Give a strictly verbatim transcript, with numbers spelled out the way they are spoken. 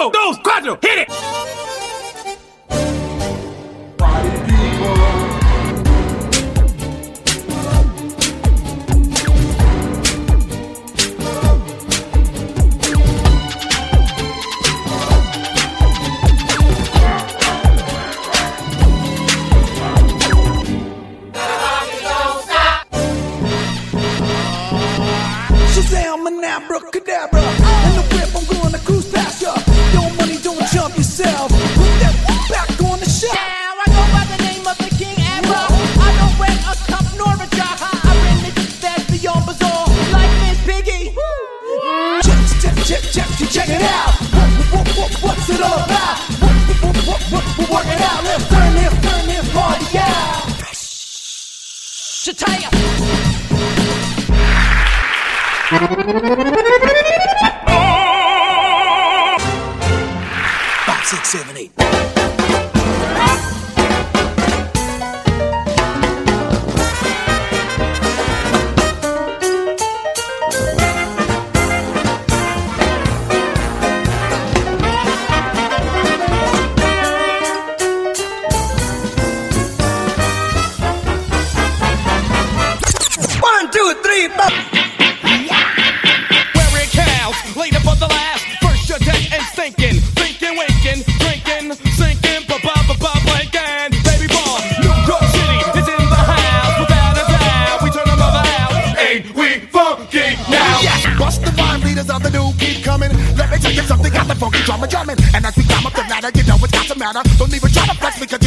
uno, dos, cuatro, hit it! Abracadabra, in the whip, I'm gonna cruise past ya. Your money, don't jump yourself. Put that back on the shelf. Now I go by the name of the King Abra. I don't rent a cup nor a jar. I rent it fast beyond bazaar, like Miss Piggy. Check, check, check, check, check, check it out. What, what, what, what's it all about? What, what, what, what, we're working out. Let's turn this, turn this party out. Shataya. Five, six, seven, eight. One, two, three, four. Thinking, thinking, waking, drinking, sinking, ba-ba-ba-ba, blinking. Baby boy, New York City is in the house. Without a doubt, we turn them mother out. Ain't we funky now? Yes, bust the rhyme leaders of the new keep coming. Let me tell you something, got the funky drummer drumming. And as we climb up the ladder, you know it's got to matter. Don't even try to flex because